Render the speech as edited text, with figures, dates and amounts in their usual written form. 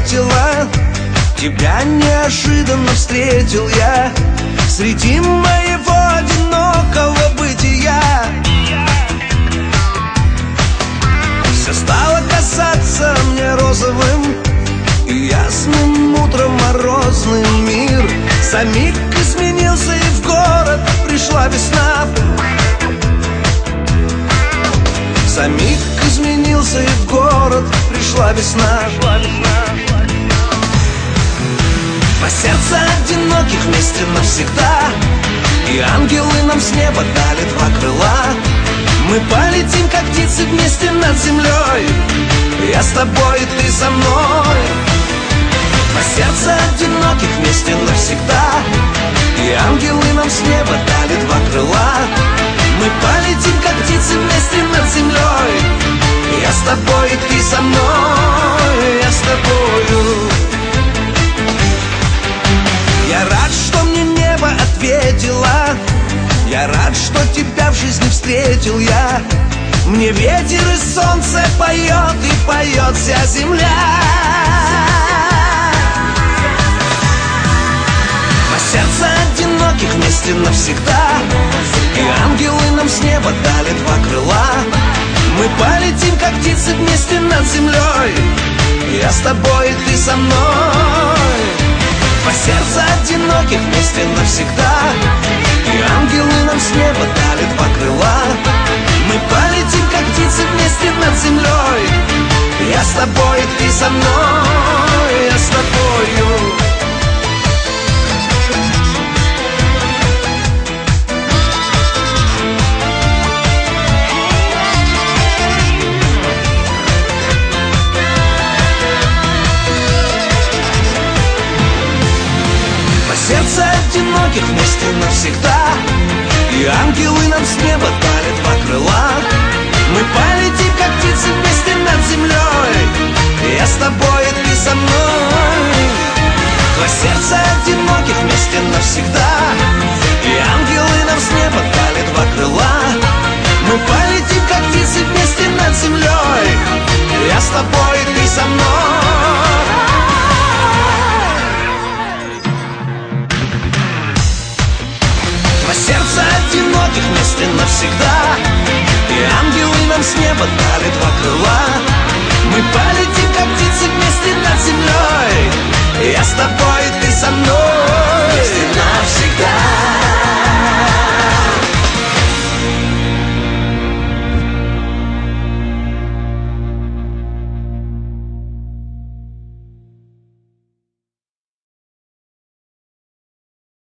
ответила. Тебя неожиданно встретил я среди моего одинокого бытия. Все стало казаться мне розовым и ясным утром морозным мир. За миг изменился, и в город пришла весна. За миг изменился, и в город пришла весна. Два сердца одиноких вместе навсегда, и ангелы нам с неба дали два крыла. Мы полетим, как птицы, вместе над землей. Я с тобой, и ты со мной. Два сердца одиноких вместе навсегда, и ангелы нам с неба дали два крыла. Мы полетим, как птицы, вместе над землей. Я с тобой, и ты со мной. Я с тобою. Я рад, что мне небо ответило. Я рад, что тебя в жизни встретил я. Мне ветер и солнце поет, и поет вся земля. Два сердца одиноких вместе навсегда, и ангелы нам с неба дали два крыла. Мы полетим, как птицы, вместе над землей. Я с тобой, и ты со мной. Два сердца одиноких вместе навсегда, и ангелы нам с неба дали два крыла. Мы полетим, как птицы, вместе над землей. Я с тобой, и ты со мной. Я с тобою. Сердца одиноких вместе навсегда, и ангелы нам с неба дали два крыла. Мы полетим, как птицы, вместе над землей. Я с тобой, и ты со мной. Два сердца одиноких вместе навсегда, и ангелы нам с неба дали два крыла. Мы полетим, как птицы, вместе над землей. Я с тобой, и ты со мной. Два сердца одиноких вместе навсегда, и ангелы нам с неба дали два крыла. Мы полетим,